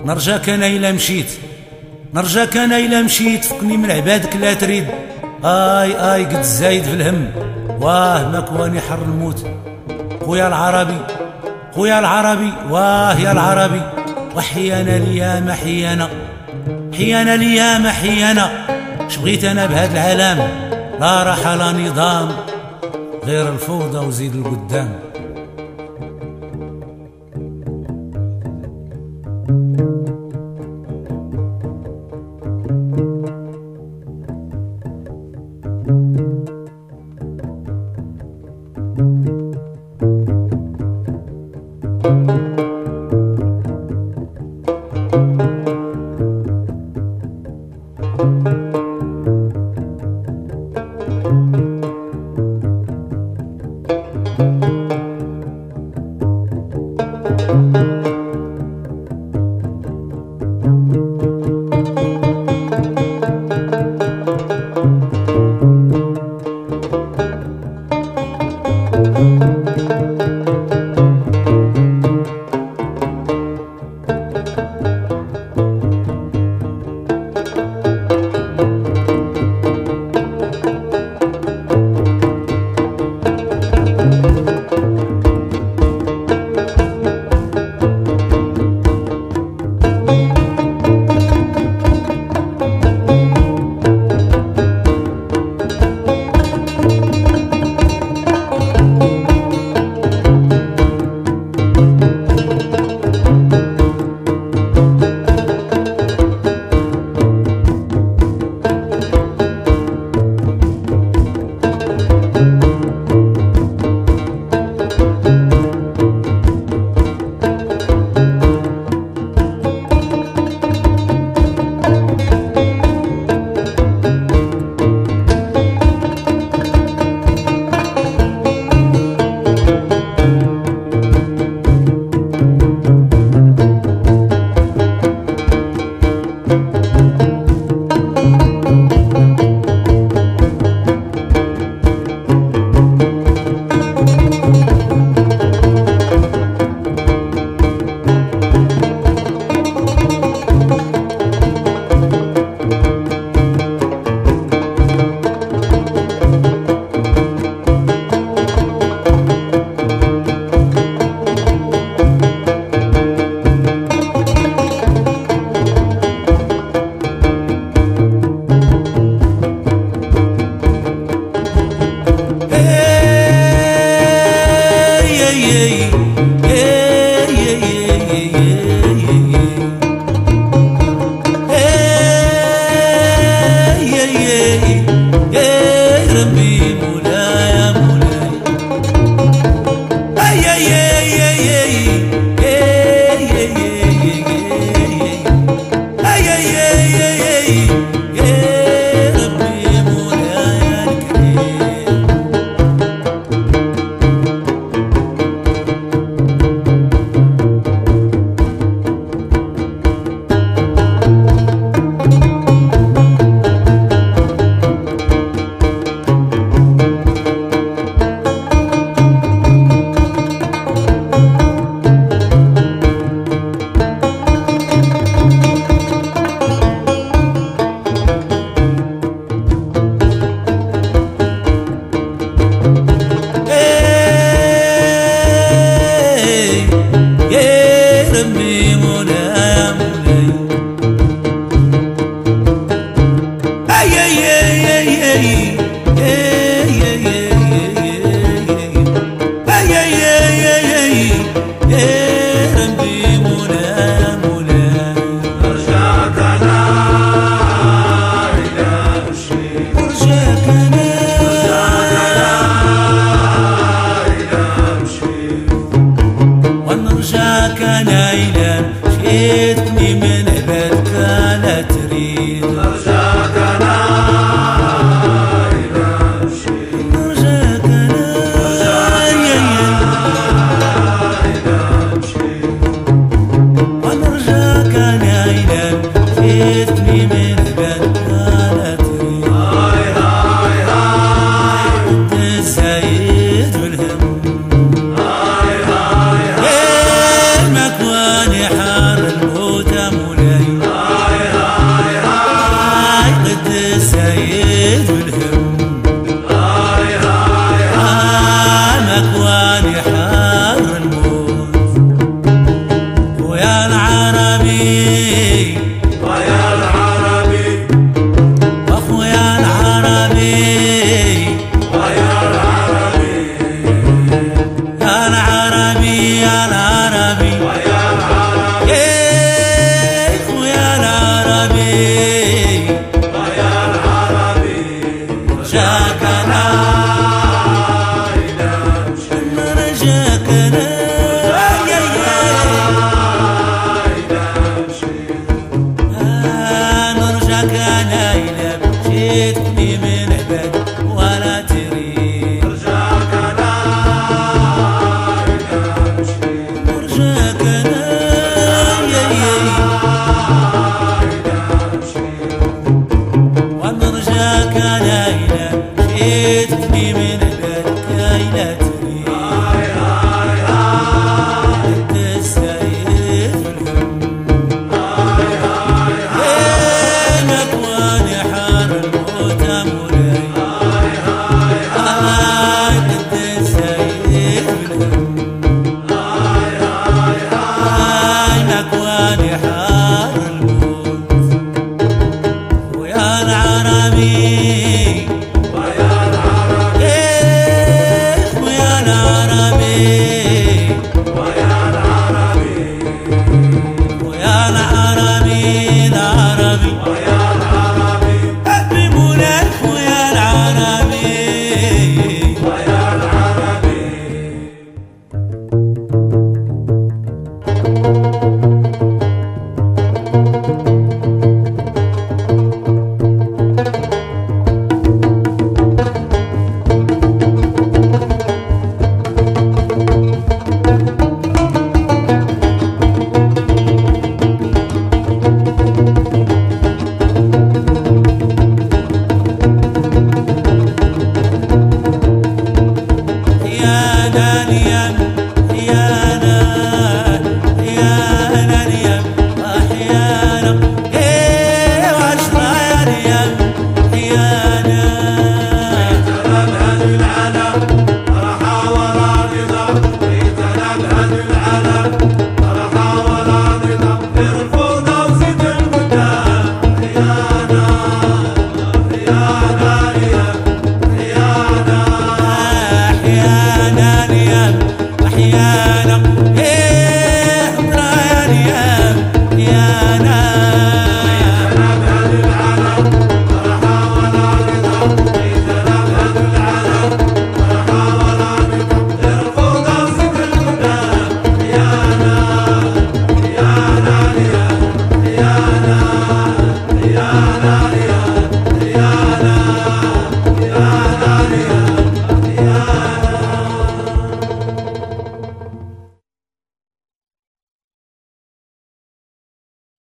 نرجاك انا الا مشيت، نرجاك انا الا مشيت فكني من عبادك لا تريد. اي قد زايد في الهم، واه ما كواني حر الموت. خويا العربي، خويا العربي، واه يا العربي، وحيانا ليام حيانا، حيانا ليام حيانا. شبغيت انا بهذا العالم؟ لا راحة لا نظام، غير الفوضى وزيد القدام. العربي ويا العربي واخويا العربي ويا العربي يا العربي يا العربي ويا العربي يا خويا العربي ويا العربي جاك انا رجاك انا نرجاك انا الى جيتني من عباد ولا تريد رجاك انا الى مشي نرجاك انا ونرجاك انا الى جيتني من عبادك الى تريد انت السيد في الهم بينك وانا حار الموت مولاي انت السيد في الهم بينك وانا حار